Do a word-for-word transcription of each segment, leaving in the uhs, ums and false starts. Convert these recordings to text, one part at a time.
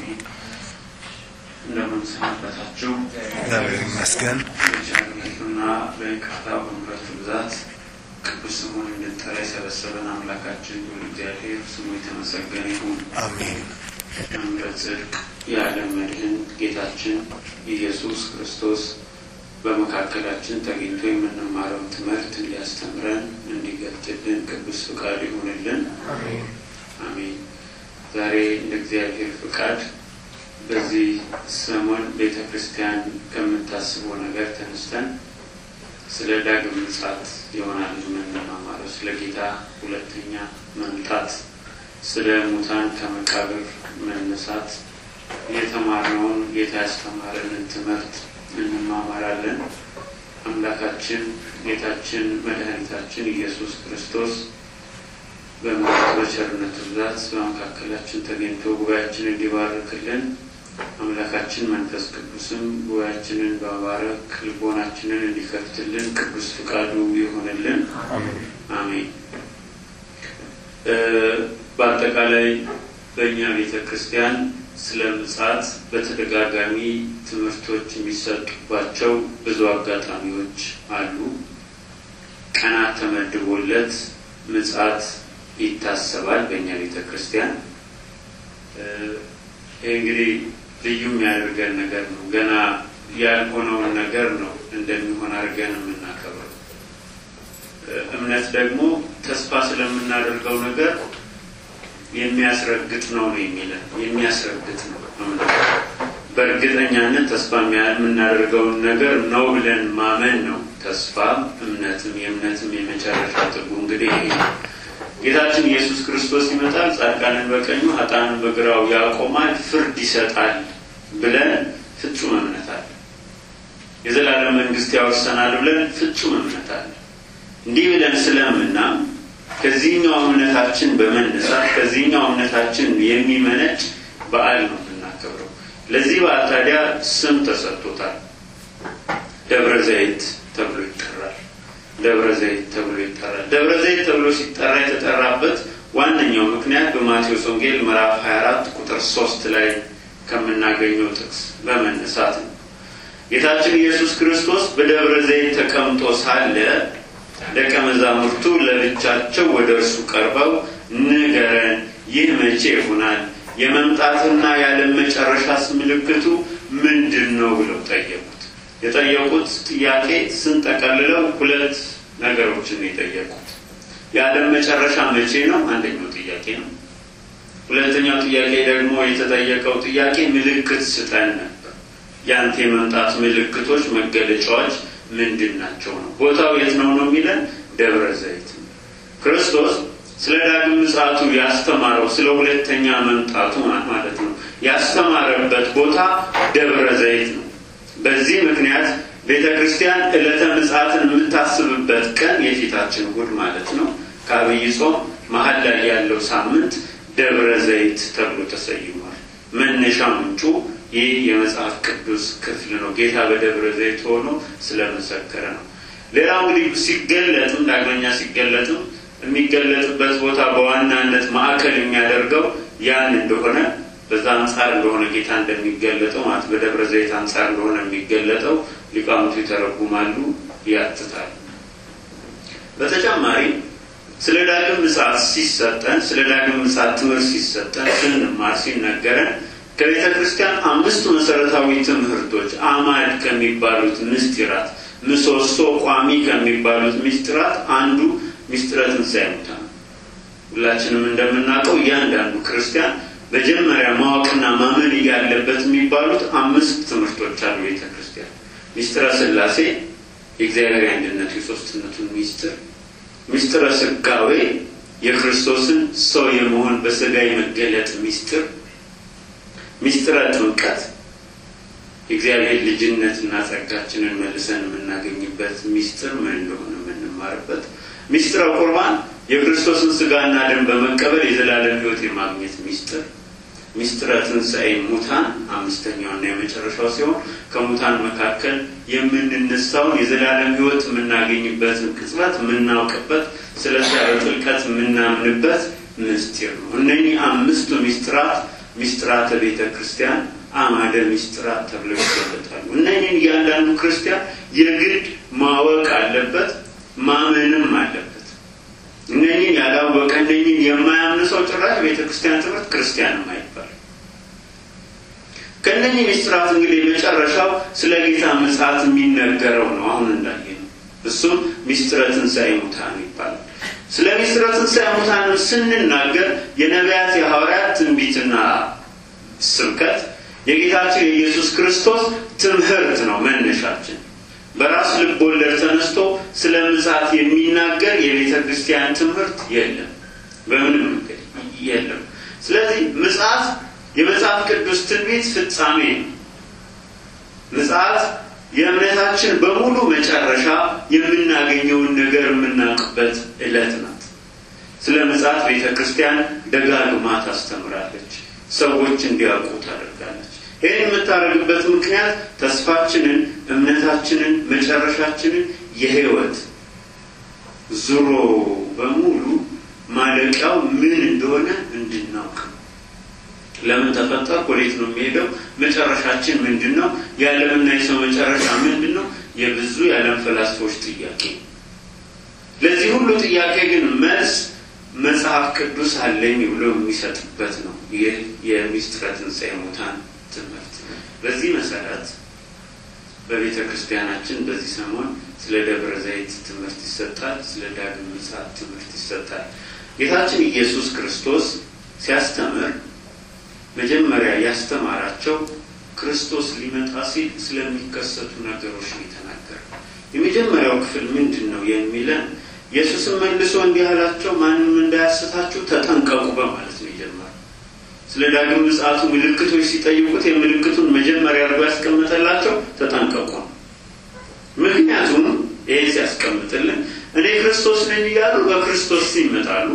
እንደምን ሰነበታችሁ? እግዚአብሔር ይመስገን። በቸርነቱና በይቅርታው በምሕረቱ ብዛት ቅዱስ ስሙን እንድንጠራ የሰበሰበን አምላካችን እግዚአብሔር ስሙ የተመሰገነ ይሁን። አሜን። በምሕረት ጽድቅ የዓለም መድህን ጌታችን ኢየሱስ ክርስቶስ በመካከላችን ተገኝቶ የምንማረው ትምህርት እንዲያስተምረን እንዲገልጥልን ቅዱስ ፍቃድ ይሁንልን። አሜን አሜን። ዛሬ እንደ እግዚአብሔር ፍቃድ በዚህ ሰሞን ቤተክርስቲያን ከምታስበው ነገር ተነስተን ስለ ዳግም ምጽአት ይሆናል የምንማማረው፣ ስለ ጌታ ሁለተኛ መምጣት፣ ስለ ሙታን ከመቃብር መነሳት የተማርነውን ጌታ ያስተማረንን ትምህርት እንማማራለን። አምላካችን ጌታችን መድኃኒታችን ኢየሱስ ክርስቶስ በምሕረቱ በቸርነቱ ብዛት በመካከላችን ተገኝቶ ጉባኤያችንን እንዲባርክልን አምላካችን መንፈስ ቅዱስም ጉባኤያችንን በመባረክ ልቦናችንን እንዲከፍትልን ቅዱስ ፍቃዱ ይሁንልን። አሜን አሜን። በአጠቃላይ በእኛ ቤተክርስቲያን ስለ ምጽአት በተደጋጋሚ ትምህርቶች የሚሰጡባቸው ብዙ አጋጣሚዎች አሉ። ቀናት ተመድቦለት ምጽአት ይታሰባል በእኛ ቤተክርስቲያን። ይሄ እንግዲህ ልዩ የሚያደርገን ነገር ነው። ገና ያልሆነውን ነገር ነው እንደሚሆን አድርገን የምናከብረው። እምነት ደግሞ ተስፋ ስለምናደርገው ነገር የሚያስረግጥ ነው ነው የሚለን የሚያስረግጥ ነው። እምነት በእርግጠኛነት ተስፋ የምናደርገውን ነገር ነው ብለን ማመን ነው ተስፋ። እምነትም የእምነትም የመጨረሻ ትርጉም እንግዲህ ጌታችን ኢየሱስ ክርስቶስ ይመጣል፣ ጻድቃንን በቀኙ ኃጥአንን በግራው ያቆማል፣ ፍርድ ይሰጣል ብለን ፍጹም እምነት አለ። የዘላለም መንግስት ያወርሰናል ብለን ፍጹም እምነት አለ። እንዲህ ብለን ስለምናምን ከዚህኛው እምነታችን በመነሳት ከዚህኛው እምነታችን የሚመነጭ በዓል ነው የምናከብረው። ለዚህ በዓል ታዲያ ስም ተሰጥቶታል። ደብረ ዘይት ተብሎ ይጠራል። ደብረ ዘይት ተብሎ ይጠራል። ደብረ ዘይት ተብሎ ሲጠራ የተጠራበት ዋነኛው ምክንያት በማቴዎስ ወንጌል ምዕራፍ ሃያ አራት ቁጥር ሶስት ላይ ከምናገኘው ጥቅስ በመነሳት ነው። ጌታችን ኢየሱስ ክርስቶስ በደብረ ዘይት ተቀምጦ ሳለ ደቀ መዛሙርቱ ለብቻቸው ወደ እርሱ ቀርበው ንገረን፣ ይህ መቼ ይሆናል? የመምጣትና የዓለም መጨረሻስ ምልክቱ ምንድነው? ብለው ጠየቁት። የጠየቁት ጥያቄ ስንጠቀልለው ሁለት ነገሮችን የጠየቁት። የዓለም መጨረሻ መቼ ነው? አንደኛው ጥያቄ ነው። ሁለተኛው ጥያቄ ደግሞ የተጠየቀው ጥያቄ ምልክት ስጠን ነበር። ያንተ የመምጣት ምልክቶች መገለጫዎች ምንድናቸው ነው? ቦታው የት ነው ነው የሚለን ደብረ ዘይት። ክርስቶስ ስለ ዳግም ምጽአቱ ያስተማረው ስለ ሁለተኛ መምጣቱ ማለት ነው ያስተማረበት ቦታ ደብረ ዘይት ነው። በዚህ ምክንያት ቤተክርስቲያን ዕለተ ምጽአትን የምታስብበት ቀን የፊታችን እሑድ ማለት ነው ከአብይ ጾም መሀል ላይ ያለው ሳምንት ደብረ ዘይት ተብሎ ተሰይሟል። መነሻ ምንጩ ይህ የመጽሐፍ ቅዱስ ክፍል ነው። ጌታ በደብረ ዘይት ሆኖ ስለመሰከረ ነው። ሌላው እንግዲህ ሲገለጥም ዳግመኛ ሲገለጥም የሚገለጥበት ቦታ በዋናነት ማዕከል የሚያደርገው ያን እንደሆነ በዛ አንጻር እንደሆነ ጌታ እንደሚገለጠው ማለት በደብረ ዘይት አንጻር እንደሆነ የሚገለጠው ሊቃውንቱ ይተረጉማሉ፣ ያትታሉ። በተጨማሪ ስለ ዳግም ምጽአት ሲሰጠን ስለ ዳግም ምጽአት ትምህርት ሲሰጠን ስንማር ሲነገረን ከቤተ ክርስቲያን አምስቱ መሰረታዊ ትምህርቶች አማድ ከሚባሉት ምስጢራት ምሰሶ ቋሚ ከሚባሉት ምስጢራት አንዱ ምስጢረ ትንሣኤ ሙታን። ሁላችንም እንደምናውቀው እያንዳንዱ ክርስቲያን በመጀመሪያ ማወቅና ማመን ያለበት የሚባሉት አምስት ትምህርቶች አሉ ቤተ ክርስቲያን። ምስጢረ ሥላሴ የእግዚአብሔር አንድነት የሦስትነቱን ምስጢር፣ ምስጢረ ሥጋዌ የክርስቶስን ሰው የመሆን በሥጋ የመገለጥ ምስጢር፣ ምስጢረ ጥምቀት የእግዚአብሔር ልጅነትና ጸጋችንን መልሰን የምናገኝበት ምስጢር ምን እንደሆነ የምንማርበት፣ ምስጢረ ቁርባን የክርስቶስን ሥጋና ደም በመቀበል የዘላለም ሕይወት የማግኘት ምስጢር፣ ምስጢረ ትንሣኤ ሙታን አምስተኛውና የመጨረሻው ሲሆን ከሙታን መካከል የምንነሳውን የዘላለም ሕይወት የምናገኝበትን ቅጽበት የምናውቅበት ስለዚህ በጥልቀት የምናምንበት ምስጢር ነው። እነኚህ አምስቱ ምስጢራት ሚስጥራተ ቤተ ክርስቲያን አማደ ሚስጥራት ተብለው ይገለጣሉ። እነኚህን ያንዳንዱ ክርስቲያን የግድ ማወቅ አለበት፣ ማመንም አለበት። እነኚህን ያላወቀ እነኚህን የማያምን ሰው ጭራሽ ቤተ ክርስቲያን ትምህርት ክርስቲያንም አይባልም። ከእነኚህ ሚስጥራት እንግዲህ መጨረሻው ስለ ጌታ ምጽአት የሚነገረው ነው። አሁን እንዳየነው እሱም ሚስጥረ ትንሣኤ ሙታን ይባላል። ስለ ሚስጥረ ትንሣኤ ሙታን ስንናገር የነቢያት የሐዋርያት ትንቢትና ስብከት የጌታችን የኢየሱስ ክርስቶስ ትምህርት ነው መነሻችን። በራስ ልብ ወለድ ተነስቶ ስለ ምጽአት የሚናገር የቤተ ክርስቲያን ትምህርት የለም፣ በምንም መንገድ የለም። ስለዚህ ምጽአት የመጽሐፍ ቅዱስ ትንቢት ፍጻሜ ነው። ምጽአት የእምነታችን በሙሉ መጨረሻ የምናገኘውን ነገር የምናውቅበት ዕለት ናት። ስለ ምጽአት ቤተ ክርስቲያን ደጋግማ ታስተምራለች፣ ሰዎች እንዲያውቁ ታደርጋለች። ይህን የምታደርግበት ምክንያት ተስፋችንን፣ እምነታችንን፣ መጨረሻችንን የህይወት ዙሮ በሙሉ ማለቂያው ምን እንደሆነ እንድናውቅ። ለምን ተፈጠርኩ? ወዴት ነው የሚሄደው? መጨረሻችን ምንድነው? የዓለምና የሰው መጨረሻ ምንድነው? የብዙ የዓለም ፈላስፎች ጥያቄ። ለዚህ ሁሉ ጥያቄ ግን መልስ መጽሐፍ ቅዱስ አለኝ ብሎ የሚሰጥበት ነው ይህ የሚስጥረ ትንሣኤ ሙታን ትምህርት። በዚህ መሰረት በቤተ ክርስቲያናችን በዚህ ሰሞን ስለ ደብረ ዘይት ትምህርት ይሰጣል፣ ስለ ዳግም ምጽአት ትምህርት ይሰጣል። ጌታችን ኢየሱስ ክርስቶስ ሲያስተምር መጀመሪያ ያስተማራቸው ክርስቶስ ሊመጣ ሲል ስለሚከሰቱ ነገሮች ነው የተናገረው። የመጀመሪያው ክፍል ምንድነው የሚለን? ኢየሱስም መልሶ እንዲህ አላቸው፣ ማንም እንዳያስታችሁ ተጠንቀቁ በማለት ነው የጀመረው። ስለ ዳግም ምጽአቱ ምልክቶች ሲጠይቁት የምልክቱን መጀመሪያ አድርጎ ያስቀመጠላቸው ተጠንቀቁ። ምክንያቱም ይሄ ሲያስቀምጥልን እኔ ክርስቶስ ነኝ እያሉ በክርስቶስ ይመጣሉ።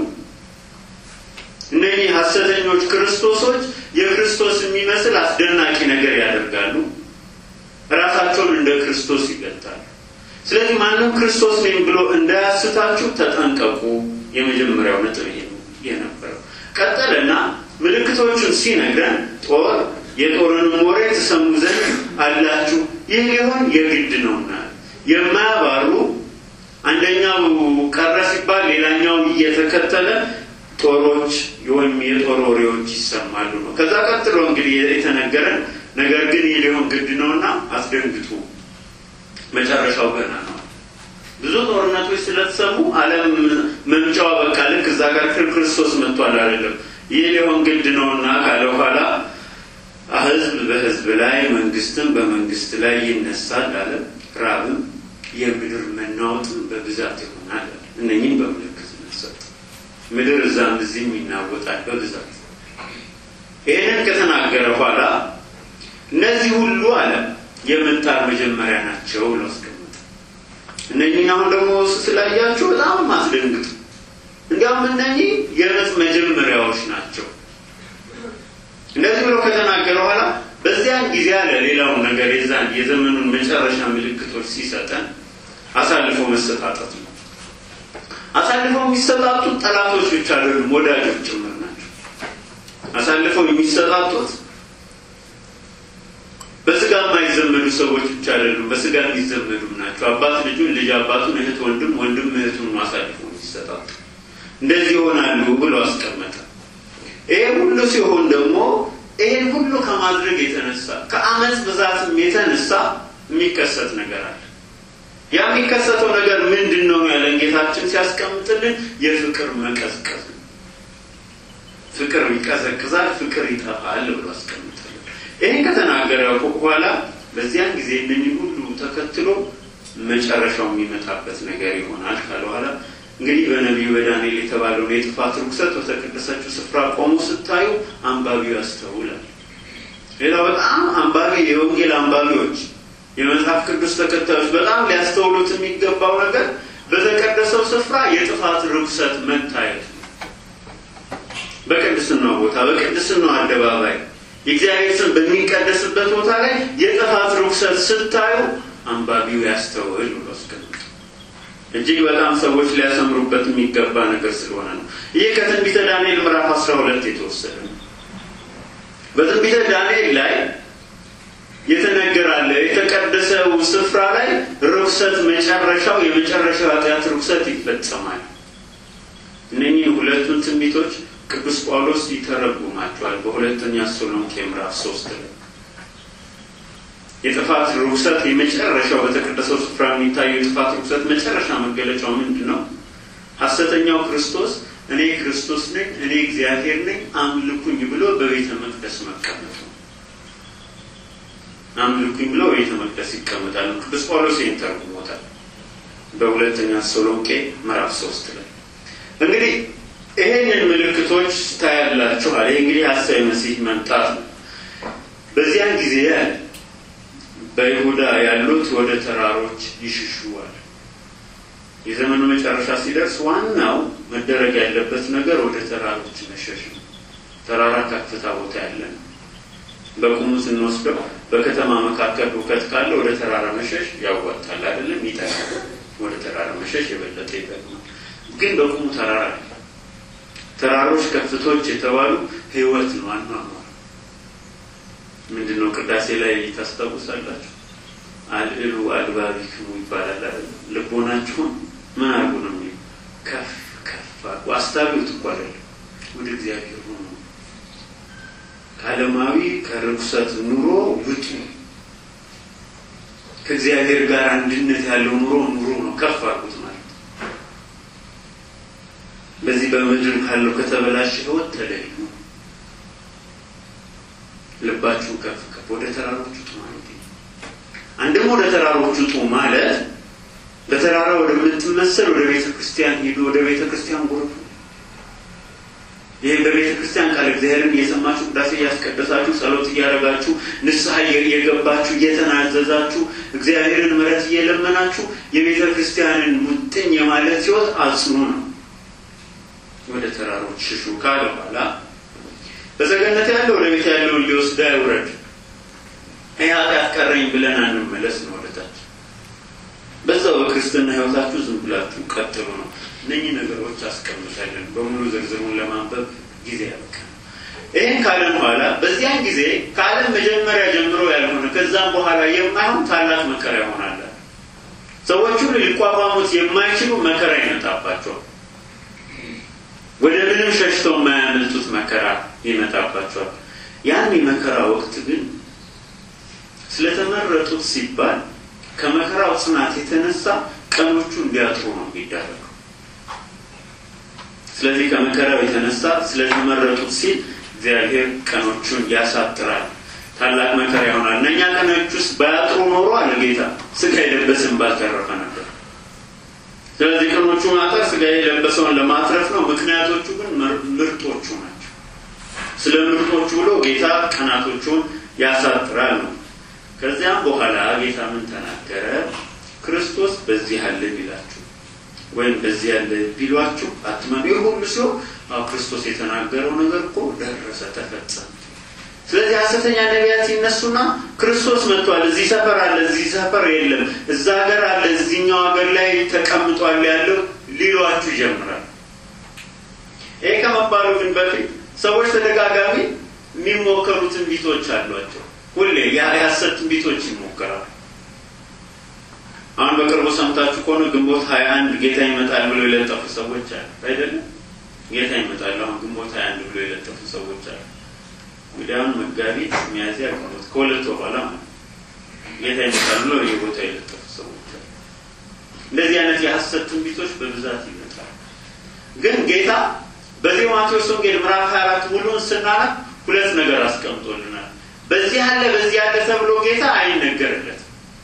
እነዚህ ሐሰተኞች ክርስቶሶች የክርስቶስ የሚመስል አስደናቂ ነገር ያደርጋሉ፣ ራሳቸውን እንደ ክርስቶስ ይገልጣሉ። ስለዚህ ማንም ክርስቶስ ነኝ ብሎ እንዳያስታችሁ ተጠንቀቁ። የመጀመሪያው ነጥብ ይሄ የነበረው። ቀጠለና ምልክቶቹን ሲነግረን ጦር የጦርን ወሬ ተሰሙ ዘንድ አላችሁ፣ ይህ ሊሆን የግድ ነውና የማያባሩ አንደኛው ቀረ ሲባል ሌላኛው እየተከተለ ጦሮች ወይም የጦር ወሬዎች ይሰማሉ ነው። ከዛ ቀጥሎ እንግዲህ የተነገረን ነገር ግን ይህ ሊሆን ግድ ነውና አስደንግጡ፣ መጨረሻው ገና ነው። ብዙ ጦርነቶች ስለተሰሙ ዓለም መምጫው በቃ ልክ እዛ ጋር ክርስቶስ መጥቷል አይደለም። ይህ ሊሆን ግድ ነውና ካለ በኋላ ህዝብ በህዝብ ላይ መንግስትም በመንግስት ላይ ይነሳል አለ። ራብም የምድር መናወጥም በብዛት ይሆናል። እነኚህን በምልክት ተሰጠ። ምድር እዛም እዚህም ይናወጣል በብዛት። ይሄንን ከተናገረ በኋላ እነዚህ ሁሉ አለ የምንጣር መጀመሪያ ናቸው ብሎ አስቀመጠ። እነኚህን አሁን ደግሞ ስላያችሁ በጣም ማስደንግጡ፣ እንዲያውም እነኚህ የምጥ መጀመሪያዎች ናቸው። እንደዚህ ብሎ ከተናገረ በኋላ በዚያን ጊዜ አለ ሌላው ነገር የዛን የዘመኑን መጨረሻ ምልክቶች ሲሰጠን አሳልፎ መሰጣጣት ነው። አሳልፎ የሚሰጣጡት ጠላቶች ብቻ አይደሉም፣ ወዳጆች ጭምር ናቸው። አሳልፎ የሚሰጣጡት በስጋ የማይዘመዱ ሰዎች ብቻ አይደሉም፣ በስጋ የሚዘመዱም ናቸው። አባት ልጁን፣ ልጅ አባቱን፣ እህት ወንድም፣ ወንድም እህቱን አሳልፎ የሚሰጣጡ እንደዚህ ይሆናሉ ብሎ አስቀመጠ። ይሄ ሁሉ ሲሆን ደግሞ ይሄን ሁሉ ከማድረግ የተነሳ ከአመጽ ብዛትም የተነሳ የሚከሰት ነገር አለ። ያ የሚከሰተው ነገር ምንድነው ያለን ጌታችን ሲያስቀምጥልን የፍቅር መቀዝቀዝ። ፍቅር ይቀዘቅዛል፣ ፍቅር ይጠፋል ብሎ አስቀምጠልን። ይሄን ከተናገረው በኋላ በዚያን ጊዜ እነኚህ ሁሉ ተከትሎ መጨረሻው የሚመጣበት ነገር ይሆናል ካለ በኋላ እንግዲህ በነቢዩ በዳንኤል የተባለው የጥፋት ርኩሰት በተቀደሰችው ስፍራ ቆሞ ስታዩ አንባቢው ያስተውላል። ሌላው በጣም አንባቢ የወንጌል አንባቢዎች የመጽሐፍ ቅዱስ ተከታዮች በጣም ሊያስተውሉት የሚገባው ነገር በተቀደሰው ስፍራ የጥፋት ርኩሰት መታየት ነው። በቅድስናው ቦታ በቅድስናው አደባባይ የእግዚአብሔር ስም በሚቀደስበት ቦታ ላይ የጥፋት ርኩሰት ስታዩ አንባቢው ያስተውል ብሎ አስቀምጧል። እጅግ በጣም ሰዎች ሊያሰምሩበት የሚገባ ነገር ስለሆነ ነው። ይሄ ከትንቢተ ዳንኤል ምዕራፍ አስራ ሁለት የተወሰደ ነው። በትንቢተ ዳንኤል ላይ የተነገራለ የተቀደሰው ስፍራ ላይ ርኩሰት መጨረሻው የመጨረሻው ኃጢአት ርኩሰት ይፈጸማል። እነኚህ ሁለቱን ትንቢቶች ቅዱስ ጳውሎስ ይተረጉማቸዋል በሁለተኛ ተሰሎንቄ ምዕራፍ ሶስት ላይ። የጥፋት ርኩሰት የመጨረሻው በተቀደሰው ስፍራ የሚታየው የጥፋት ርኩሰት መጨረሻ መገለጫው ምንድነው? ሐሰተኛው ክርስቶስ እኔ ክርስቶስ ነኝ እኔ እግዚአብሔር ነኝ አምልኩኝ ብሎ በቤተ መቅደስ መቀመጡ። አምልኩኝ ብሎ በቤተ መቅደስ ይቀመጣል። ቅዱስ ጳውሎስ ይተረጉማታል በሁለተኛ ተሰሎንቄ ምዕራፍ ሶስት ላይ። እንግዲህ ይሄንን ምልክቶች ታያላችሁ አለ። እንግዲህ ሐሳዊ መሲህ መምጣት ነው። በዚያን ጊዜ በይሁዳ ያሉት ወደ ተራሮች ይሽሹዋል። የዘመኑ መጨረሻ ሲደርስ ዋናው መደረግ ያለበት ነገር ወደ ተራሮች መሸሽ ነው። ተራራ ከፍታ ቦታ ያለን በቁሙ ስንወስደው በከተማ መካከል ሁከት ካለ ወደ ተራራ መሸሽ ያዋጣል አይደለም? ይጠቅማል። ወደ ተራራ መሸሽ የበለጠ ይጠቅማል። ግን በቁሙ ተራራ ተራሮች ከፍቶች የተባሉ ህይወት ነው አኗኗር። ምንድነው ቅዳሴ ላይ ታስታውሳላችሁ? አልዕሉ አልባቢክሙ ይባላል አይደል? ልቦናችሁን ማርጉ ነው ከፍ ከፍ አስታቢውት ይባላል ወደ እግዚአብሔር ሆኖ ዓለማዊ ከርኩሰት ኑሮ ውጡ። ከእግዚአብሔር ጋር አንድነት ያለው ኑሮ ኑሮ ነው ከፍ አድርጉት ማለት። በዚህ በምድር ካለው ከተበላሸ ህይወት ተለዩ። ልባችሁ ከፍ ከፍ ወደ ተራሮች ውጡ ማለት ነው። አንድም ወደ ተራሮች ውጡ ማለት በተራራ ወደ ምትመሰል ወደ ቤተ ክርስቲያን ሄዱ። ወደ ቤተ ክርስቲያን ጎርፉ። ይሄ በቤተ ክርስቲያን ቃል እግዚአብሔርን እየሰማችሁ ቅዳሴ እያስቀደሳችሁ ጸሎት እያደረጋችሁ ንስሐ እየገባችሁ እየተናዘዛችሁ እግዚአብሔርን ምሕረት እየለመናችሁ የቤተ ክርስቲያንን ሙጥኝ የማለት ህይወት አጽኑ ነው። ወደ ተራሮች ሽሹ ካለ በኋላ በዘገነት ያለው ወደ ቤት ያለው ሊወስድ አይውረድ። አይያት ያቀረኝ ብለን አንመለስ ነው ወደታች። በዛው በክርስትና ህይወታችሁ ዝም ብላችሁ ቀጥሉ ነው። እነኚህ ነገሮች አስቀምጣለን በሙሉ ዝርዝሩን ለማንበብ ጊዜ ያበቃል። ይሄን ካለ በኋላ በዚያን ጊዜ ከዓለም መጀመሪያ ጀምሮ ያልሆነ ከዛም በኋላ የማይሆን ታላቅ መከራ ይሆናል። ሰዎቹ ሊቋቋሙት የማይችሉ መከራ ይመጣባቸዋል። ወደ ምንም ሸሽተው የማያመልጡት መከራ ይመጣባቸዋል። ያን የመከራ ወቅት ግን ስለተመረጡት ሲባል ከመከራው ጽናት የተነሳ ቀኖቹ እንዲያጥሩ ነው የሚደረገው። ስለዚህ ከመከራው የተነሳ ስለተመረጡት ሲል እግዚአብሔር ቀኖቹን ያሳጥራል። ታላቅ መከራ ይሆናል። እነኛ ቀኖቹስ ባያጥሩ ኖሮ አለ ጌታ ስጋ የለበሰን ባልተረፈ ነበር። ስለዚህ ቀኖቹ ማጠር ስጋ የለበሰውን ለማትረፍ ነው። ምክንያቶቹ ግን ምርጦቹ ናቸው። ስለ ምርጦቹ ብሎ ጌታ ቀናቶቹን ያሳጥራል ነው። ከዚያም በኋላ ጌታ ምን ተናገረ? ክርስቶስ በዚህ አለ ቢላችሁ ወይም በዚህ አለ ቢሏችሁ አትመኑ። ሁሉ ሰው ክርስቶስ የተናገረው ነገር እኮ ደረሰ ተፈጸመ። ስለዚህ ሐሰተኛ ነቢያት ይነሱና ክርስቶስ መጥቷል፣ እዚህ ሰፈር አለ፣ እዚህ ሰፈር የለም፣ እዛ ሀገር አለ፣ እዚህኛው ሀገር ላይ ተቀምጧል ያለው ሊሏችሁ ይጀምራል። ይሄ ከመባሉ ግን በፊት ሰዎች ተደጋጋሚ የሚሞከሩ ትንቢቶች አሏቸው። ሁሌ የሐሰት ትንቢቶች ይሞከራሉ። አሁን በቅርቡ ሰምታችሁ ከሆነ ግንቦት ሃያ አንድ ጌታ ይመጣል ብሎ የለጠፉ ሰዎች አሉ አይደል? ጌታ ይመጣል አሁን ግንቦት ሃያ አንድ ብሎ የለጠፉ ሰዎች አሉ። ወዲያውኑ መጋቢት ሚያዝያ ግንቦት ከሁለት በኋላ ጌታ ይመጣል ብሎ የቦታ የለጠፉ ሰዎች አሉ። እንደዚህ አይነት የሐሰት ትንቢቶች በብዛት ይመጣሉ። ግን ጌታ በዚህ ማቴዎስ ወንጌል ምዕራፍ ሃያ አራት ሙሉን ስናነብ ሁለት ነገር አስቀምጦልናል። በዚህ አለ በዚህ አለ ተብሎ ጌታ አይነገርለት።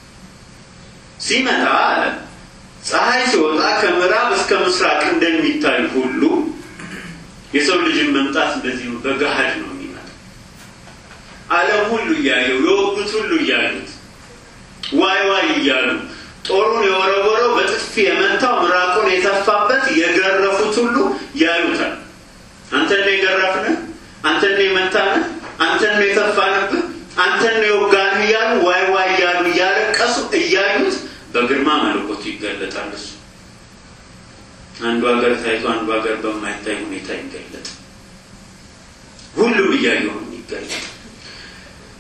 ሲመጣ ፀሐይ ሲወጣ ከምዕራብ እስከ ምስራቅ እንደሚታይ ሁሉ የሰው ልጅ መምጣት እንደዚህ በገሃድ ነው የሚመጣው። ዓለም ሁሉ ያየው የወጉት ሁሉ ያዩት ዋይ ዋይ እያሉ ጦሩን የወረወረው በጥፊ የመታው ምራቁን የተፋበት የገረፉት ሁሉ ያዩታል። አንተ ነው የገረፍነህ፣ አንተ ነው የመታነህ፣ አንተ ነው የተፋነብህ፣ አንተ ነው የወጋነህ እያሉ ዋይ ዋይ እያሉ እያለቀሱ እያዩት በግርማ መለኮቱ ይገለጣል። እሱ አንዱ ሀገር ታይቶ አንዱ ሀገር በማይታይ ሁኔታ ይገለጥ። ሁሉም እያየው ይገለጥ።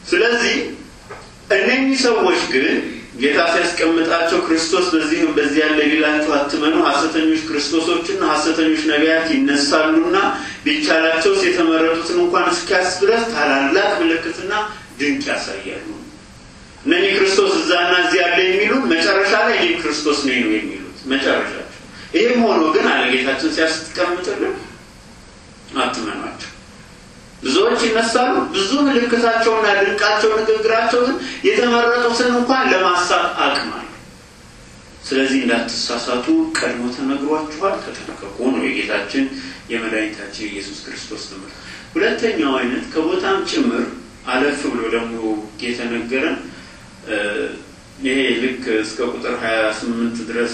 ስለዚህ እነኚህ ሰዎች ግን ጌታ ሲያስቀምጣቸው ክርስቶስ በዚህም በዚህ ያለ ሊላችሁ አትመኑ ሐሰተኞች ክርስቶሶችና ሐሰተኞች ነቢያት ይነሳሉና ቢቻላቸው የተመረጡትን እንኳን እስኪያስ ድረስ ታላላቅ ምልክትና ድንቅ ያሳያሉ። እነኚህ ክርስቶስ እዛና እዚህ ያለ የሚሉ መጨረሻ ላይ ይህ ክርስቶስ ነው የሚሉት መጨረሻቸው። ይሄም ሆኖ ግን አለ ጌታችን ሲያስቀምጥልን አትመኗቸው። ብዙዎች ይነሳሉ ብዙ ምልክታቸውና ድንቃቸው ንግግራቸው ግን የተመረጡትን እንኳን ለማሳት አቅማል። ስለዚህ እንዳትሳሳቱ ቀድሞ ተነግሯችኋል ተጠንቀቁ ነው የጌታችን የመድኃኒታችን ኢየሱስ ክርስቶስ ትምህርት። ሁለተኛው አይነት ከቦታም ጭምር አለፍ ብሎ ደግሞ የተነገረን ይሄ ልክ እስከ ቁጥር ሃያ ስምንት ድረስ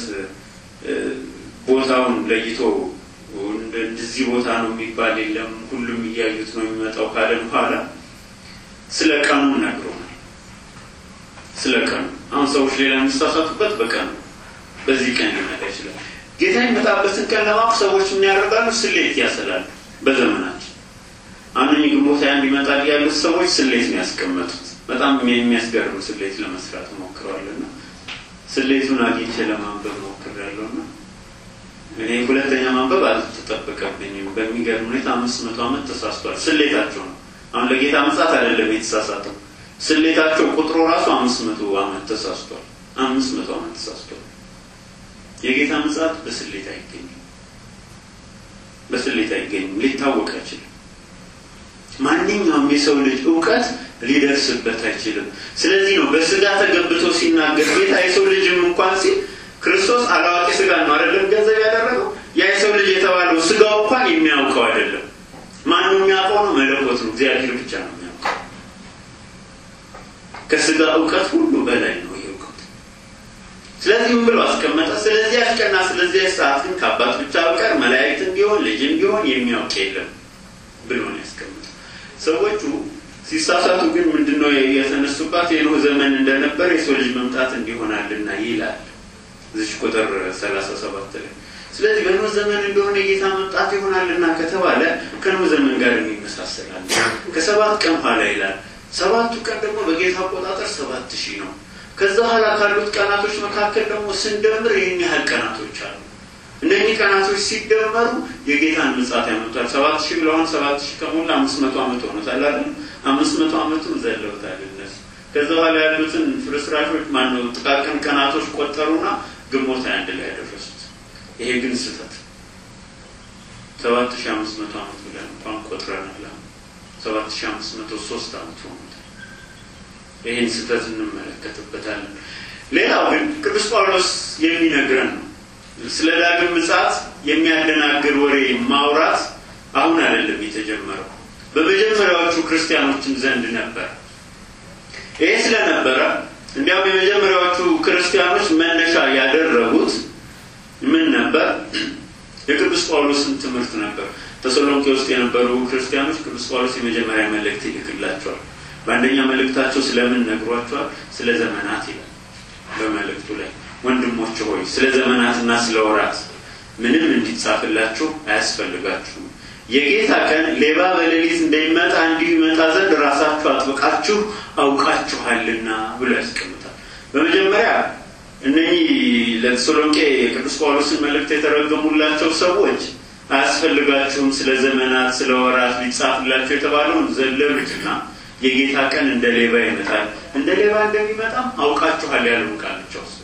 ቦታውን ለይቶ እንደዚህ ቦታ ነው የሚባል የለም ሁሉም ይያዩት ነው የሚመጣው ካለ በኋላ ስለ ቀኑ ነግሮናል። ስለ ቀኑ አሁን ሰዎች ሌላ የሚሳሳቱበት በቀኑ በዚህ ቀን ይመጣ ይችላል። ጌታ የሚመጣበትን ቀን ለማወቅ ሰዎች ምን ያደርጋሉ? ስሌት ያሰላሉ። በዘመናችን አንደኛ ግንቦት ሃያ እንዲመጣ ያሉት ሰዎች ስሌት ነው ያስቀመጡት። በጣም የሚያስገርም ስሌት ለመስራት ሞክረዋልና ስሌቱን አግኝቼ ለማንበብ ሞክሬያለሁና እኔ ሁለተኛ ማንበብ አልተጠበቀብኝም። በሚገርም ሁኔታ አምስት መቶ ዓመት ተሳስቷል። ስሌታቸው ነው አሁን ለጌታ ምጽአት አይደለም የተሳሳተው። ስሌታቸው ቁጥሩ ራሱ አምስት መቶ ዓመት ተሳስቷል። አምስት መቶ ዓመት ተሳስቷል። የጌታ ምጽአት በስሌት አይገኝም። በስሌት አይገኝም። ሊታወቅ አይችልም። ማንኛውም የሰው ልጅ ዕውቀት ሊደርስበት አይችልም። ስለዚህ ነው በስጋ ተገብቶ ሲናገር ጌታ የሰው ልጅም እንኳን ሲል ክርስቶስ አላዋቂ ስጋ ነው አይደለም ገንዘብ ያደረገው። ያ የሰው ልጅ የተባለው ስጋው እንኳን የሚያውቀው አይደለም። ማን ነው የሚያውቀው? ነው መለኮት ነው። እግዚአብሔር ብቻ ነው የሚያውቀው። ከስጋ ዕውቀት ሁሉ በላይ ነው ይውቀት። ስለዚህ ምን ብሎ አስቀመጠ? ስለዚህ አስቀና ስለዚህ ሰዓት ግን ከአባት ብቻ በቀር መላእክትም ቢሆን ልጅም ቢሆን የሚያውቅ የለም ብሎ ነው ያስቀመጠው። ሰዎቹ ሲሳሳቱ ግን ምንድነው የተነሱባት? የኖህ ዘመን እንደነበር የሰው ልጅ መምጣት እንዲሆናልና ይላል እዚህ ቁጥር ሰላሳ ሰባት ላይ። ስለዚህ በኖህ ዘመን እንደሆነ ጌታ መምጣት ይሆናልና ከተባለ ከኖህ ዘመን ጋር የሚመሳሰላል። ከሰባት ቀን በኋላ ይላል። ሰባቱ ቀን ደግሞ በጌታ አቆጣጠር ሰባት ሺህ ነው። ከዛ ኋላ ካሉት ቀናቶች መካከል ደግሞ ስንደምር ይሄን ያህል ቀናቶች አሉ። እነኚህ ቀናቶች ሲደመሩ የጌታን ምጽአት ያመጣል። ሰባት ሺህ ብለውን ሰባት ሺህ ከሞላ አምስት መቶ ዓመት ሆኖታል አይደል? አምስት መቶ ዓመቱን ዘለውታል እነሱ። ከዛ ኋላ ያሉትን ፍርስራሾች ማን ነው ጥቃቅን ቀናቶች ቆጠሩና ግንቦት አንድ ላይ ያደረሱት። ይሄ ግን ስህተት። ሰባት ሺህ አምስት መቶ ዓመት ብለን እንኳን ቆጥረናል። ሰባት ሺህ አምስት መቶ ሶስት ዓመት ሆኖታል። ይሄን ስህተት እንመለከትበታለን። ሌላው ግን ቅዱስ ጳውሎስ የሚነግረን ነው ስለ ዳግም ምጽአት የሚያደናግር ወሬ ማውራት አሁን አይደለም የተጀመረው። በመጀመሪያዎቹ ክርስቲያኖችም ዘንድ ነበር። ይሄ ስለነበረ እንዲያውም የመጀመሪያዎቹ ክርስቲያኖች መነሻ ያደረጉት ምን ነበር? የቅዱስ ጳውሎስን ትምህርት ነበር። ተሰሎንቄ ውስጥ የነበሩ ክርስቲያኖች ቅዱስ ጳውሎስ የመጀመሪያ መልእክት ይልክላቸዋል። በአንደኛ መልእክታቸው ስለምን ነግሯቸዋል? ስለ ዘመናት ይላል በመልእክቱ ላይ። ወንድሞች ሆይ ስለ ዘመናትና ስለ ወራት ምንም እንዲጻፍላችሁ አያስፈልጋችሁም። የጌታ ቀን ሌባ በሌሊት እንደሚመጣ እንዲሁ ይመጣ ዘንድ ራሳችሁ አጥብቃችሁ አውቃችኋልና ብሎ ያስቀምጣል። በመጀመሪያ እነኚህ ለተሰሎንቄ የቅዱስ ጳውሎስን መልእክት የተረጎሙላቸው ሰዎች አያስፈልጋችሁም ስለ ዘመናት ስለ ወራት ሊጻፍላችሁ የተባለውን ዘለሉትና የጌታ ቀን እንደ ሌባ ይመጣል፣ እንደ ሌባ እንደሚመጣም አውቃችኋል ያለውን ቃል ብቻ ወሰዱ።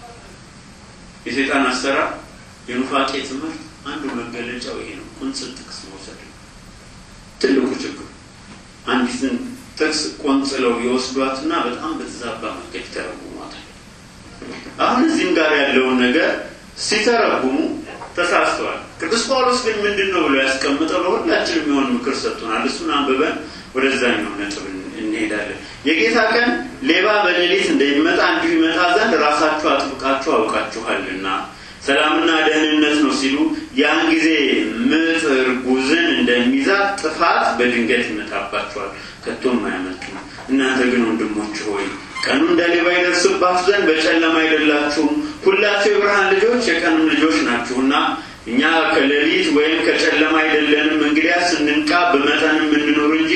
የሰይጣን አሰራር የኑፋቄ ትምህርት አንዱ መገለጫው ይሄ ነው። ቁንጽል ጥቅስ መውሰድ ትልቁ ችግር። አንዲትን ጥቅስ ቆንጽለው ይወስዷትና በጣም በተዛባ መንገድ ተረጉሟታል። አሁን እዚህም ጋር ያለውን ነገር ሲተረጉሙ ተሳስተዋል። ቅዱስ ጳውሎስ ግን ምንድነው ብሎ ያስቀምጠው? ለሁላችንም የሚሆን ምክር ሰጥቶናል። እሱን አንብበን ወደዛኛው ነጥብ እንሄዳለን። የጌታ ቀን ሌባ በሌሊት እንደሚመጣ እንዲሁ ይመጣ ዘንድ ራሳችሁ አጥብቃችሁ አውቃችኋልና ሰላምና ደህንነት ነው ሲሉ ያን ጊዜ ምጥ እርጉዝን እንደሚይዛት ጥፋት በድንገት ይመጣባችኋል፣ ከቶም አያመልጡም። እናንተ ግን ወንድሞች ሆይ ቀኑ እንደ ሌባ ይደርስባችሁ ዘንድ በጨለማ አይደላችሁም። ሁላችሁ የብርሃን ልጆች የቀንም ልጆች ናችሁና እኛ ከሌሊት ወይም ከጨለማ አይደለንም። እንግዲያስ እንንቃ፣ በመጠንም እንኑር እንጂ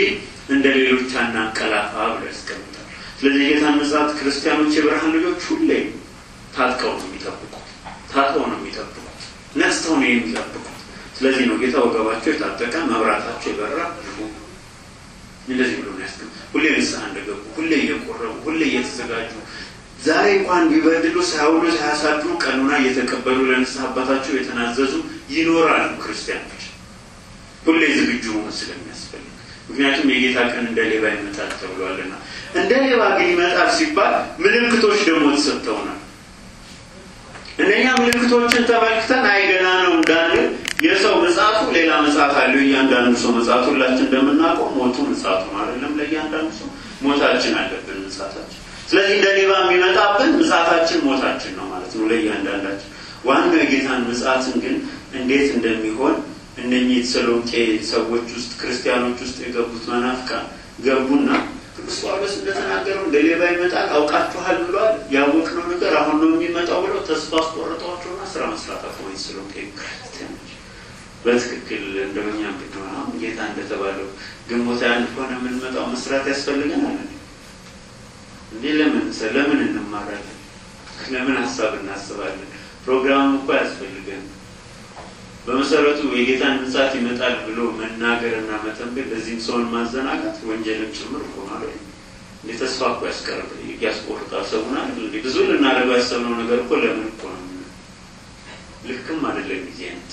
እንደሌሎች አናንቀላፋ ብሎ ያስቀምጣል። ስለዚህ ጌታን ምጽአት ክርስቲያኖች የብርሃን ልጆች ሁሌ ታጥቀው ነው የሚጠብቁት ታጥቀው ነው የሚጠብቁት ነስተው ነው የሚጠብቁት። ስለዚህ ነው ጌታ ወገባቸው የታጠቀ መብራታቸው የበራ ነው እንደዚህ ብሎ ነው ያስቀምጣል። ሁሌ ንስሐ እንደገቡ ሁሌ እየቆረቡ ሁሌ እየተዘጋጁ ዛሬ እንኳን ቢበድሉ ሳይውሉ ሳያሳድሩ ቀኑና እየተቀበሉ ለንስሐ አባታቸው የተናዘዙ ይኖራሉ ክርስቲያኖች። ሁሌ ዝግጁ መሆን ስለሚያስፈልግ ምክንያቱም የጌታ ቀን እንደ ሌባ ይመጣል ተብሏልና። እንደ ሌባ ግን ይመጣል ሲባል ምልክቶች ደግሞ ተሰጥተውናል። እነኛ ምልክቶችን ተመልክተን አይገና ነው እንዳንል የሰው ምጽአቱ ሌላ ምጽአት አለው። እያንዳንዱ ሰው ምጽአቱ ሁላችን እንደምናውቀው ሞቱ ምጽአቱ አይደለም። ለእያንዳንዱ ሰው ሞታችን አለብን ምጽአታችን። ስለዚህ እንደ ሌባ የሚመጣብን ምጽአታችን ሞታችን ነው ማለት ነው ለእያንዳንዳችን። ዋናው የጌታን ምጽአትን ግን እንዴት እንደሚሆን እነኚህ ተሰሎንቄ ሰዎች ውስጥ ክርስቲያኖች ውስጥ የገቡት መናፍቃን ገቡና ቅዱስ ጳውሎስ እንደተናገረው እንደ ሌባ ይመጣል አውቃችኋል ብሏል። ያወቅነው ነገር አሁን ነው የሚመጣው ብለው ተስፋ አስቆርጠዋቸውና ስራ መስራት አቆሙ። ተሰሎንቄ ክርስቲያኖች በትክክል እንደኛ ብትሆን ጌታ እንደተባለው ግንቦት አንድ ሆነ ምን መጣው መስራት ያስፈልገናል እንዴ? ለምን ለምን እንማራለን? ለምን ሐሳብ እናስባለን? ፕሮግራም እኮ ያስፈልገን። በመሰረቱ የጌታን ምጽአት ይመጣል ብሎ መናገርና መተንበይ ለዚህም ሰውን ማዘናጋት ወንጀልም ጭምር እኮ ማለት ነው። ለተስፋ እኮ ያስቀርብ ያስቆርጣል ሰውና እንዴ ብዙ ልናደርገው ያሰብነው ነገር እኮ ለምን እኮ ነው ልክም አይደለም ጊዜ አይነት።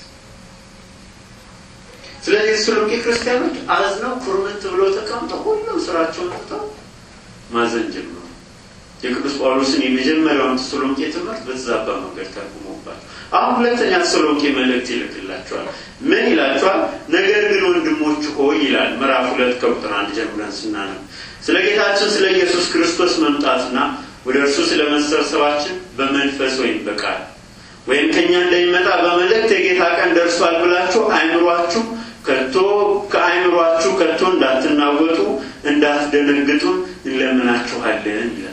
ስለዚህ ተሰሎንቄ ክርስቲያኖች አዝነው ኩርምት ብለው ተቀምጠው ሁሉም ስራቸውን ትተው ማዘን ጀመሩ። የቅዱስ ጳውሎስን የመጀመሪያውን ተሰሎንቄ ትምህርት በተዛባ መንገድ ተርጉሞባቸው አሁን ሁለተኛ ተሰሎንቄ መልእክት ይልክላቸዋል። ምን ይላቸዋል? ነገር ግን ወንድሞች ሆይ ይላል ምዕራፍ ሁለት ከቁጥር አንድ ጀምረን ስናነብ ስለ ጌታችን ስለ ኢየሱስ ክርስቶስ መምጣትና ወደ እርሱ ስለመሰብሰባችን በመንፈስ ወይም በቃል ወይም ከኛ እንደሚመጣ በመልእክት የጌታ ቀን ደርሷል ብላችሁ አይምሯችሁ ከቶ ከአይምሯችሁ ከቶ እንዳትናወጡ እንዳትደነግጡ እንለምናችኋለን ይላል።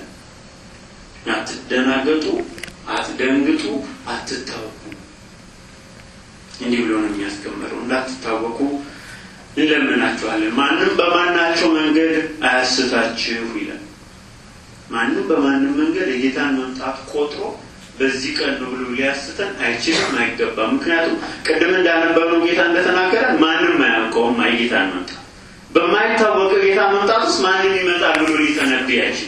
አትደናገጡ፣ አትደንግጡ፣ አትታወቁ። እንዲህ ብሎ ነው የሚያስቀምጠው። እንዳትታወቁ እንለምናችኋለን። ማንም በማናቸው መንገድ አያስታችሁ ይላል። ማንም በማንም መንገድ የጌታን መምጣት ቆጥሮ በዚህ ቀን ነው ብሎ ሊያስተን አይችልም አይገባም። ምክንያቱም ቀደም እንዳነበረው ጌታ እንደተናገረ ማንም አያውቀውም የጌታን መምጣት። በማይታወቀው ጌታ መምጣትስ ማንም ይመጣል ብሎ ሊተነብይ አይችልም።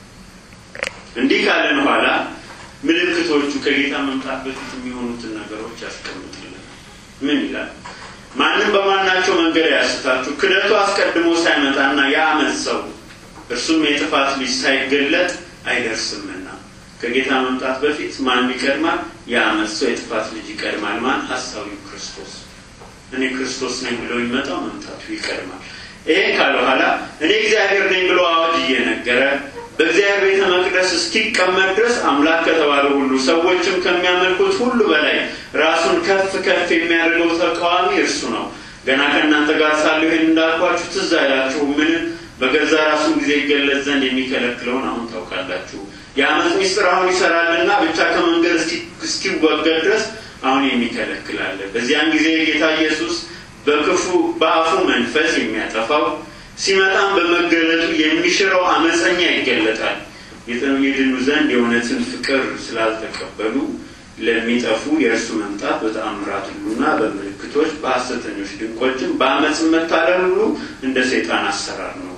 እንዲህ ካለን በኋላ ምልክቶቹ ከጌታ መምጣት በፊት የሚሆኑትን ነገሮች ያስቀምጥልናል። ምን ይላል? ማንም በማናቸው መንገድ ያስታችሁ ክደቱ አስቀድሞ ሳይመጣና የዓመፅ ሰው እርሱም የጥፋት ልጅ ሳይገለጥ አይደርስምና ከጌታ መምጣት በፊት ማን ይቀድማል? የዓመፅ ሰው የጥፋት ልጅ ይቀድማል። ማን? ሐሳዊው ክርስቶስ። እኔ ክርስቶስ ነኝ ብሎ ይመጣው መምጣቱ ይቀድማል። ይሄ ካለ በኋላ እኔ እግዚአብሔር ነኝ ብሎ አዋጅ እየነገረ በእግዚአብሔር ቤተ መቅደስ እስኪቀመጥ ድረስ አምላክ ከተባለው ሁሉ ሰዎችም ከሚያመልኩት ሁሉ በላይ ራሱን ከፍ ከፍ የሚያደርገው ተቃዋሚ እርሱ ነው። ገና ከእናንተ ጋር ሳለሁ ይሄን እንዳልኳችሁ ትዝ አይላችሁ ምን? በገዛ ራሱ ጊዜ ይገለጽ ዘንድ የሚከለክለውን አሁን ታውቃላችሁ። የዓመፅ ምስጢር አሁን ይሰራልና ብቻ ከመንገድ እስኪወገድ ድረስ አሁን የሚከለክላል። በዚያን ጊዜ ጌታ ኢየሱስ በክፉ በአፉ መንፈስ የሚያጠፋው ሲመጣም በመገለጡ የሚሽረው አመፀኛ ይገለጣል። ይድኑ ዘንድ የእውነትን ፍቅር ስላልተቀበሉ ለሚጠፉ የእርሱ መምጣት በተአምራት ሁሉና በምልክቶች በሐሰተኞች ድንቆችም በአመፅ መታለል ሁሉ እንደ ሰይጣን አሰራር ነው።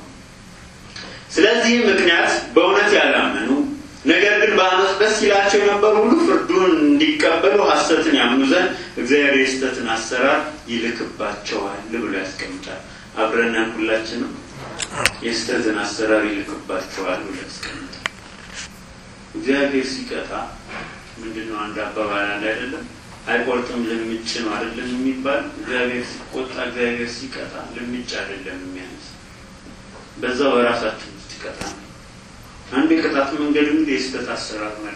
ስለዚህ ምክንያት በእውነት ያላመኑ ነገር ግን በአመፅ ደስ ይላቸው የነበሩ ሁሉ ፍርዱን እንዲቀበሉ ሐሰትን ያምኑ ዘንድ እግዚአብሔር የስተትን አሰራር ይልክባቸዋል ብሎ ያስቀምጣል። አብረን ሁላችንም የስተትን አሰራር ይልክባቸዋል ብሎ ያስቀምጣል። እግዚአብሔር ሲቀጣ ምንድነው? አንድ አባባል አለ አይደለም? አይቆርጥም ለምጭ ነው አይደለም የሚባል። እግዚአብሔር ሲቆጣ እግዚአብሔር ሲቀጣ ለምጭ አይደለም የሚያነስ በዛው በራሳችን ውስጥ ይቀጣ። አንድ የቅጣት መንገድ እንደ የስተት አሰራር ማለት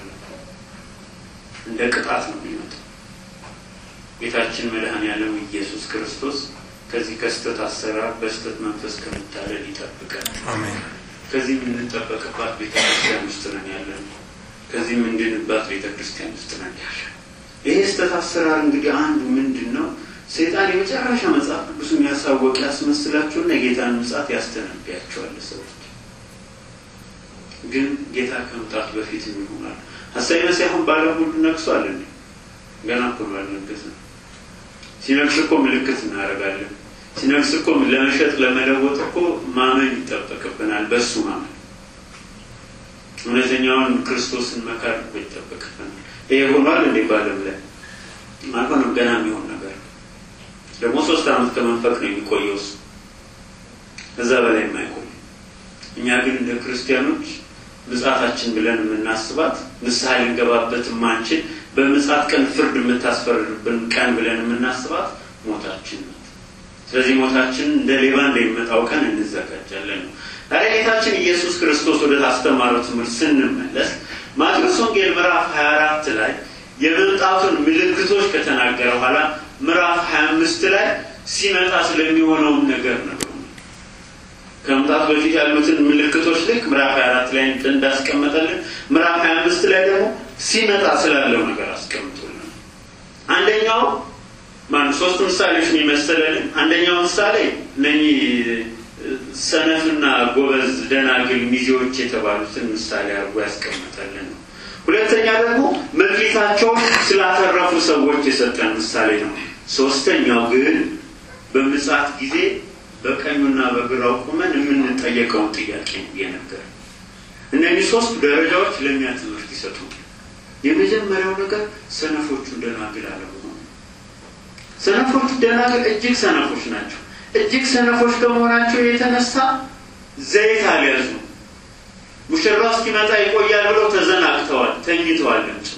እንደ ቅጣት ነው የሚመጣው። ጌታችን መድኃኒዓለም ኢየሱስ ክርስቶስ ከዚህ ከስተት አሰራር በስተት መንፈስ ከመታለል ይጠብቃል። አሜን። ከዚህ ምን እንጠበቅባት ቤተክርስቲያን ውስጥ ነን ያለን። ከዚህ ምን እንድንባት ቤተክርስቲያን ውስጥ ነን ያለን። ይሄ ስተት አሰራር እንግዲህ አንዱ ምንድነው? ሰይጣን የመጨረሻ መጽሐፍ ቅዱስን ያሳወቀ ያስመስላቸውና የጌታን ምጽአት ያስተነብያቸዋል ሰዎች ግን ጌታ ከመምጣቱ በፊት ይሆናል ሐሳይ መሳይሁን ባለው ሁሉ ነክሷል እንዴ ገና እኮ ባልነገሰ ሲነክስ እኮ ምልክት እናደርጋለን ሲነክስ እኮ ለመሸጥ ለመለወጥ እኮ ማመን ይጠበቅብናል በሱ ማመን እውነተኛውን ክርስቶስን መካድ ይጠበቅብናል ይሄ ሆኗል እንዴ ባለም ላይ ማንንም ገና የሚሆን ነገር ደግሞ ሶስት አመት ከመንፈቅ ነው የሚቆየው እዛ በላይ የማይቆይ እኛ ግን እንደ ክርስቲያኖች ምጽአታችን ብለን የምናስባት ንስሐ ልንገባበት ማንችል በምጽአት ቀን ፍርድ የምታስፈርድብን ቀን ብለን የምናስባት ሞታችን ነው ስለዚህ ሞታችን እንደ ሌባ እንደሚመጣው ቀን እንዘጋጃለን ታዲያ ኢየሱስ ክርስቶስ ወደ አስተማረው ትምህርት ስንመለስ ማቴዎስ ወንጌል ምዕራፍ ሃያ አራት ላይ የመምጣቱን ምልክቶች ከተናገረ በኋላ ምዕራፍ ሃያ አምስት ላይ ሲመጣ ስለሚሆነው ነገር ነው ከመምጣቱ በፊት ያሉትን ምልክቶች ልክ ምዕራፍ ሃያ አራት ላይ እንዳስቀመጠልን ምዕራፍ ሃያ አምስት ላይ ደግሞ ሲመጣ ስላለው ነገር አስቀምጦልን አንደኛው ማን ሶስት ምሳሌዎች የሚመስለን አንደኛው ምሳሌ ነኚህ ሰነፍና ጎበዝ ደናግል ሚዜዎች የተባሉትን ምሳሌ አርጎ ያስቀምጣልን ሁለተኛ ደግሞ መክሊታቸውን ስላተረፉ ሰዎች የሰጠን ምሳሌ ነው ሶስተኛው ግን በምጽአት ጊዜ በቀኙና በግራው ቆመን የምንጠየቀው ጥያቄ የነገር እነዚህ ሶስት ደረጃዎች ለኛ ትምህርት ይሰጡ የመጀመሪያው ነገር ሰነፎቹ ደናግል አለሙ ሰነፎቹ ደናግል እጅግ ሰነፎች ናቸው እጅግ ሰነፎች ከመሆናቸው የተነሳ ዘይት አልያዙ ሙሽራው እስኪመጣ ይቆያል ብለው ተዘናግተዋል ተኝተዋል እንጂ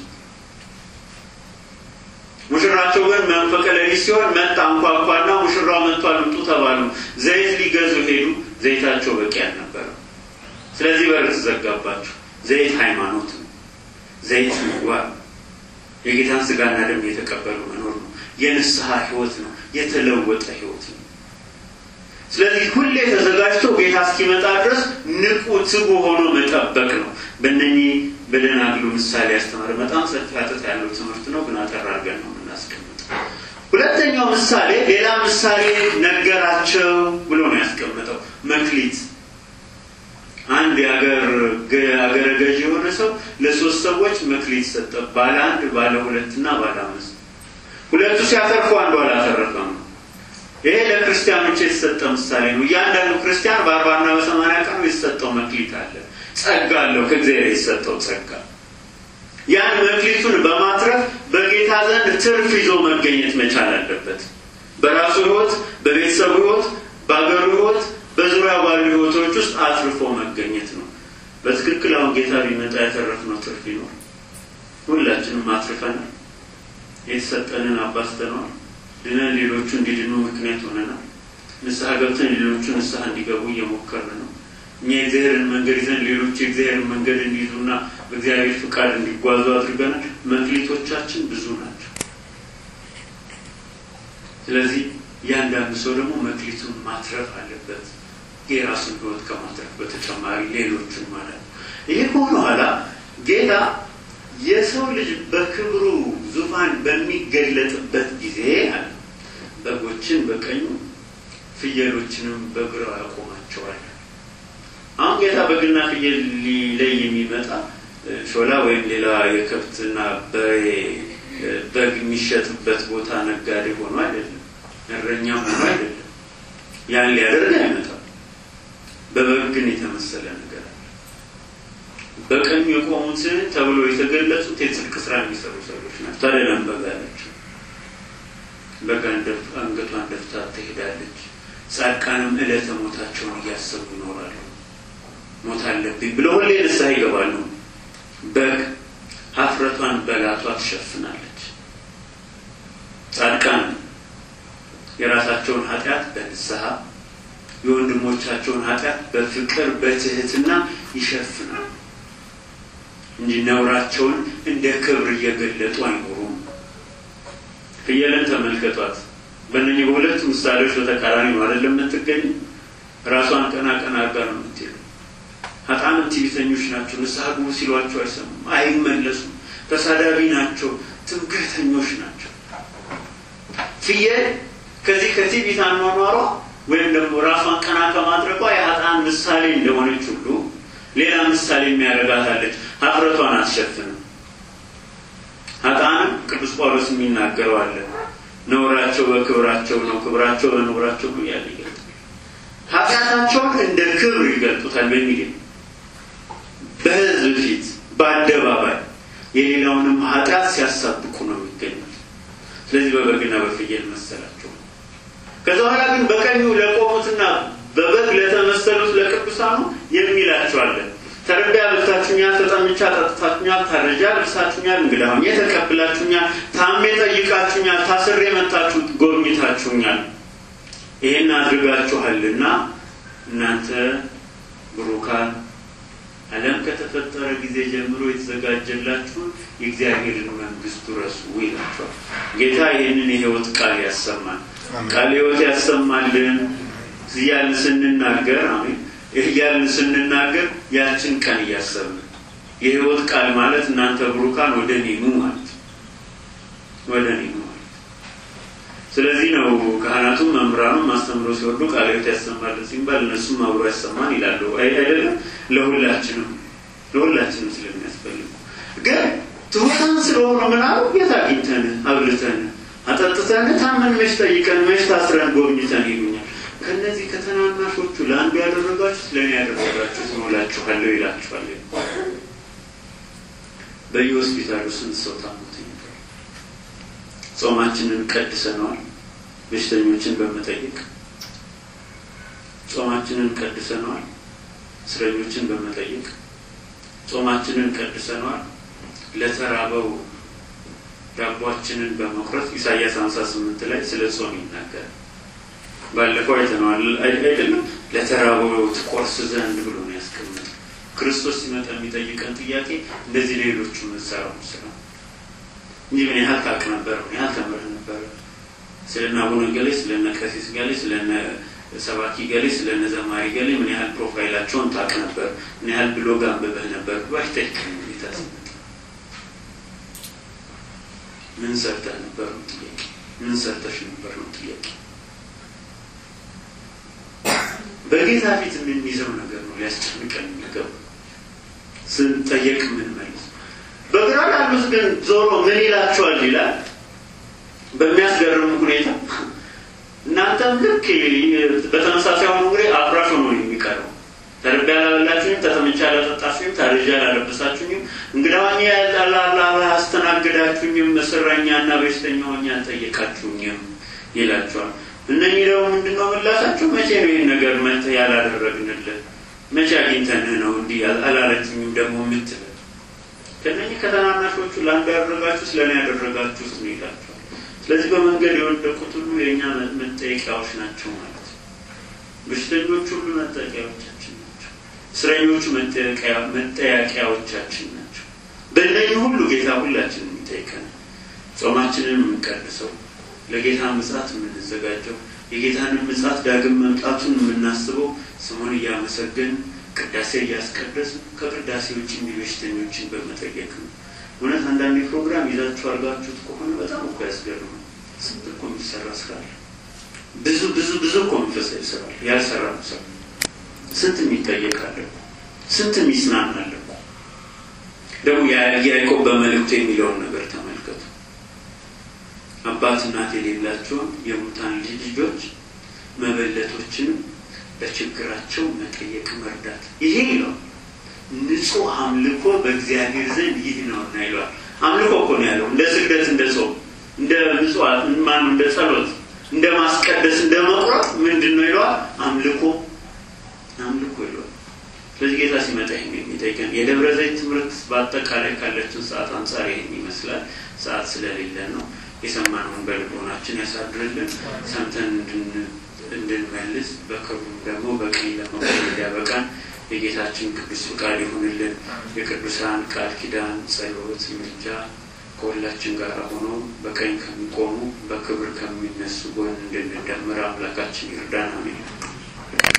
ሙሽራቸው ግን መንፈቀ ሌሊት ሲሆን መጣ አንኳኳና ሙሽራው መጥቷል እንጡ ተባሉ ዘይት ሊገዙ ሄዱ ዘይታቸው በቂ አልነበረ ስለዚህ በር ተዘጋባቸው ዘይት ሃይማኖት ነው ዘይት ምግባር የጌታን ስጋና ደም የተቀበሉ መኖር ነው የንስሐ ህይወት ነው የተለወጠ ህይወት ነው ስለዚህ ሁሌ ተዘጋጅቶ ጌታ እስኪመጣ ድረስ ንቁ ትጉ ሆኖ መጠበቅ ነው በእነኚህ በደናግሉ ምሳሌ ያስተማረ በጣም ሰፋት ያለው ትምህርት ነው ግን አጠራርገን ነው እናስቀምጥ ሁለተኛው ምሳሌ ሌላ ምሳሌ ነገራቸው ብሎ ነው ያስቀምጠው መክሊት አንድ ያገር ያገር ገዥ የሆነ ሰው ለሶስት ሰዎች መክሊት ሰጠ ባለ አንድ ባለ ሁለትና ባለ አምስት ሁለቱ ሲያተርፉ አንዱ አላተረፈም ይሄ ለክርስቲያኖች የተሰጠ ምሳሌ ነው ያንዳንዱ ክርስቲያን በአርባ እና በሰማንያ ቀኑ የተሰጠው መክሊት አለ ጸጋ አለው ከእግዚአብሔር የተሰጠው ጸጋ ያን መክሊቱን በማትረፍ በጌታ ዘንድ ትርፍ ይዞ መገኘት መቻል አለበት በራሱ ህይወት በቤተሰቡ ህይወት በአገሩ ህይወት በዙሪያ ባሉ ህይወቶች ውስጥ አትርፎ መገኘት ነው በትክክል አሁን ጌታ ቢመጣ ያተረፍነው ትርፍ ይኖር ሁላችንም አትርፈናል የተሰጠንን አባስተናል ድነን ሌሎቹ እንዲድኑ ምክንያት ሆነናል ንስሐ ገብተን ሌሎቹ ንስሐ እንዲገቡ እየሞከርን ነው እኛ የእግዚአብሔርን መንገድ ይዘን ሌሎች የእግዚአብሔርን መንገድ እንዲይዙና በእግዚአብሔር ፍቃድ እንዲጓዙ አድርገናል መክሊቶቻችን ብዙ ናቸው ስለዚህ ያንዳንዱ ሰው ደግሞ መክሊቱን ማትረፍ አለበት የራሱን ህይወት ከማትረፍ በተጨማሪ ሌሎችን ማለት ይሄ ሆኖ ጌታ የሰው ልጅ በክብሩ ዙፋን በሚገለጥበት ጊዜ አለ በጎችን በቀኙ ፍየሎችንም በግራው ያቆማቸዋል አሁን ጌታ በግና ፍየል ላይ የሚመጣ ሾላ ወይም ሌላ የከብትና በግ የሚሸጥበት ቦታ ነጋዴ ሆኖ አይደለም እረኛ ሆኖ አይደለም ያን ሊያደርግ አይመጣም በበግን የተመሰለ ነገር በቀኝ የቆሙት ተብሎ የተገለጹት የጽድቅ ስራ የሚሰሩ ሰዎች ናቸው ታዲያም በጋላቸው በጋንደፍ አንገቷን ደፍታ ትሄዳለች ጻድቃንም ዕለተ ሞታቸውን እያሰቡ ይኖራሉ ሞት አለብኝ ብለው ሁሌ ንስሐ ይገባሉ በግ ሀፍረቷን በላቷ ትሸፍናለች ጻድቃን የራሳቸውን ኃጢአት በንስሐ የወንድሞቻቸውን ኃጢአት በፍቅር በትህትና ይሸፍናሉ እንጂ ነውራቸውን እንደ ክብር እየገለጡ አይኖሩም ፍየልን ተመልከቷት በእነዚህ በሁለት ምሳሌዎች በተቃራኒ ነው አይደለም የምትገኝ ራሷን ቀና ቀና አጋር ነው የምትሄዱ ኃጥአን ትዕቢተኞች ናቸው ንስሐ ግቡ ሲሏቸው አይሰሙም አይመለሱም ተሳዳቢ ናቸው ትምክህተኞች ናቸው ፍየል ከዚህ ከዚህ ቢታን ኖሯ ወይም ደግሞ ራሷን ቀና ከማድረጓ የኃጥአን ምሳሌ እንደሆነች ሁሉ ሌላ ምሳሌ የሚያረጋታለች ሀፍረቷን አትሸፍንም። ኃጥአን ቅዱስ ጳውሎስ የሚናገረው አለ ነውራቸው በክብራቸው ነው ክብራቸው በነውራቸው ነው ያለ ኃጢአታቸውን እንደ ክብር ይገልጡታል በሚል በሕዝብ ፊት በአደባባይ የሌላውንም ኃጢአት ሲያሳብቁ ነው የሚገኙት። ስለዚህ በበግና በፍየል መሰላቸው። ከዛ በኋላ ግን በቀኙ ለቆሙትና በበግ ለተመሰሉት ለቅዱሳኑ የሚላቸው አለ ተርቤ አብልታችሁኛል፣ ተጠምቼ አጠጥታችሁኛል፣ ታርዤ አልብሳችሁኛል፣ እንግዳ ሆኜ ተቀብላችሁኛል፣ ታሜ ጠይቃችሁኛል፣ ታስሬ መጣችሁ ጎብኝታችሁኛል። ይሄን አድርጋችኋልና እናንተ ብሩካን ዓለም ከተፈጠረ ጊዜ ጀምሮ የተዘጋጀላችሁ የእግዚአብሔርን መንግስት ረሱ ይላችኋል። ጌታ ይሄንን የሕይወት ቃል ያሰማል። ቃል ሕይወት ያሰማልን እያልን ስንናገር አሜን እያልን ስንናገር ያችን ቀን ያሰማል። የሕይወት ቃል ማለት እናንተ ብሩካን ወደኔ ኑ ማለት ወደኔ ኑ። ስለዚህ ነው ካህናቱ መምራኑ ማስተምሮ ሲወዱ ቃል ሕይወት ያሰማል ሲባል እነሱም አብሮ ያሰማን ይላሉ አይደለም። ለሁላችንም ለሁላችንም ስለሚያስፈልግ ግን ትሁታን ስለሆነ ምናሉ የታቂተን አብልተን አጠጥተን ታመን መች ጠይቀን መች ታስረን ጎብኝተን ይሉኛል። ከነዚህ ከተናናሾቹ ለአንዱ ያደረጋችሁ ለኔ ያደረጋችሁ ነው ይላችኋል። በየሆስፒታሉ ስንት ሰው ታሞት ይኖራል። ጾማችንን ቀድሰናል በሽተኞችን በመጠየቅ ጾማችንን ቀድሰናል እስረኞችን በመጠየቅ ጾማችንን ቀድሰናል ለተራበው ዳቦአችንን በመቁረጥ ኢሳይያስ ሃምሳ ስምንት ላይ ስለ ጾም ይናገራል። ባለፈው አይተናል አይደለም ለተራበው ትቆርስ ዘንድ ብሎ ነው ያስቀመጠው። ክርስቶስ ሲመጣ የሚጠይቀን ጥያቄ እንደዚህ ሌሎቹ መሳራው ስራ እንጂ ምን ያህል ታውቅ ነበር ምን ያህል ተምረህ ነበር ስለና አቡነ ገሌ ስለና ቀሲስ ገሌ ስለና ሰባኪ ገሌ ስለና ዘማሪ ገሌ ምን ያህል ፕሮፋይላቸውን ታውቅ ነበር ምን ያህል ብሎግ አንብበህ ነበር ባይተከኝ ይታስ ምን ሰርተህ ነበር ጥያቄ ምን ሰርተሽ ነበር ነው ጥያቄ። በጌታ ፊት ምን ይዘው ነገር ነው ሊያስጨንቀን ነገር ስንጠየቅ ምን ማለት በግራ ያሉት ግን ዞሮ ምን ይላቸዋል ይላል በሚያስገርም ሁኔታ እናንተም ልክ በተመሳሳይ ሆኖ እንግዲህ አፍራሽ ሆኖ የሚቀርበው ተርቤ ያላበላችሁኝ ተጠምቼ ያላጠጣችሁኝ ታርዤ ያላለበሳችሁኝ እንግዳውኝ ያላላላ አስተናግዳችሁኝ መስራኛና በሽተኛ ሆኜ አልጠየቃችሁኝ ይላቸዋል። እነኚህ ደግሞ ምንድነው ምላሻቸው? መቼ ነው ይሄን ነገር መተ ያላደረግንልህ መቼ አግኝተን ነው እንዴ አላለችኝም ደግሞ ምትል ከነኚህ ከተናናሾቹ ለአንዱ ያደረጋችሁ ስለኔ ያደረጋችሁ ነው ይላቸዋል። ስለዚህ በመንገድ የወደቁት ሁሉ የኛ መጠየቂያዎች ናቸው ማለት ነው። በሽተኞቹ ሁሉ መጠየቂያዎቻችን ናቸው። እስረኞቹ መጠየቂያ መጠየቂያዎቻችን ናቸው። በእነኚህ ሁሉ ጌታ ሁላችንን ይጠይቀናል። ጾማችንን የምንቀድሰው ለጌታ ምጽአት የምንዘጋጀው የጌታን ምጽአት ዳግም መምጣቱን የምናስበው ስሙን እያመሰገን ቅዳሴ እያስቀደስ ከቅዳሴ ውጪ በሽተኞችን በመጠየቅ ነው። ወነት አንዳንድ ፕሮግራም ይዛችሁ አርጋችሁት ከሆነ በጣም እኮ ያስገርማል። ስንት እኮ የሚሰራ ስራ አለ። ብዙ ብዙ ብዙ እኮ መንፈሳዊ ስራ አለ። ያልሰራ ሰው ስንት የሚጠየቃል ስንት የሚስናናል። ደግሞ ያዕቆብ በመልእክቱ የሚለውን ነገር ተመልከቱ። አባት እናት የሌላቸው የሙታን ልጆች መበለቶችን በችግራቸው መጠየቅ መርዳት ይሄ ነው ንጹህ አምልኮ በእግዚአብሔር ዘንድ ይህ ነው እናይሏል። አምልኮ እኮ ነው ያለው እንደ ስግደት እንደ ጾም እንደ ምጽዋት ማን እንደ ጸሎት እንደ ማስቀደስ እንደ መቁረጥ ምንድነው ይሏል አምልኮ አምልኮ ይሏል። ስለዚህ ጌታ ሲመጣ የሚጠይቀን የደብረ ዘይት ትምህርት በአጠቃላይ ካለችን ሰዓት አንፃር ይሄን ይመስላል። ሰዓት ስለሌለ ነው። የሰማነውን በልቦናችን ያሳድርልን ሰምተን እንድንመልስ በክብሩ ደግሞ በቀኝ ለመውለድ ያበቃን የጌታችን ቅዱስ ፈቃድ ይሁንልን። የቅዱሳን ቃል ኪዳን ጸሎት ምልጃ ከሁላችን ጋር ሆኖ በቀኝ ከሚቆሙ በክብር ከሚነሱ ጎን እንድንደምር አምላካችን ይርዳን። አሜን።